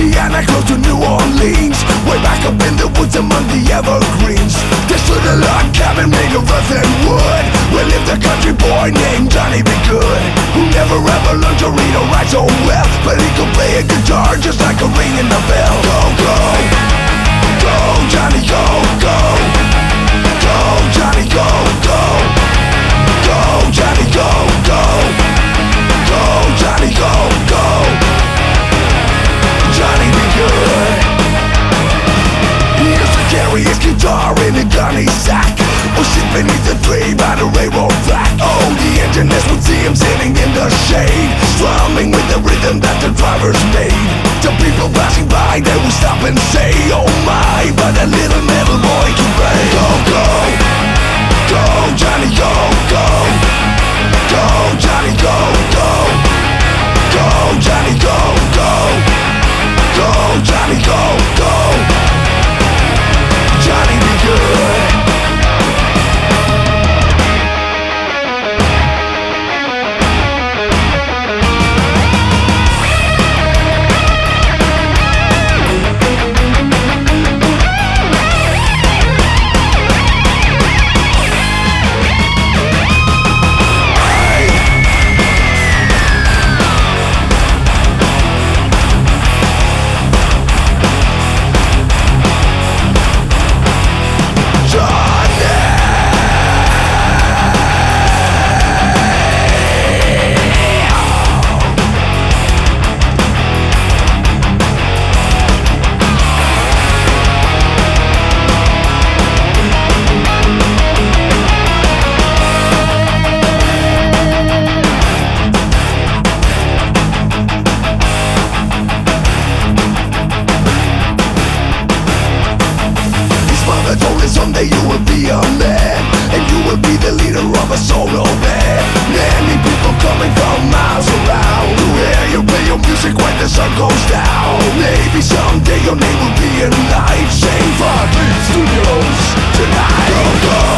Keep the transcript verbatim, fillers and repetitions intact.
Louisiana, close to New Orleans, way back up in the woods among the evergreens. There stood a log cabin made of earth and wood, where lived a country boy named Johnny B. Good, who never ever learned to read or write so well, but he could play a guitar just like a ring in the bell. Go, go, go, Johnny, go, go, go, Johnny, go, go, go, Johnny, go, go, go, Johnny, go, go, Johnny B. Good. He used to carry his guitar in a gunny sack, or sit beneath a tree by the railroad track. Oh, the engineers would see him sitting in the shade, strumming with the rhythm that the drivers made. The people passing by, they would stop and say, oh my, but that little metal boy can play. Go, go, go, Johnny, go, go, go, Johnny, go, go, go, Johnny, go, go, go, Johnny, go, go, Johnny be good. Someday you will be a man, and you will be the leader of a solo band. Many people coming from miles around to hear you play your music when the sun goes down. Maybe someday your name will be in lights, saying Fuck Studios tonight. Go, go.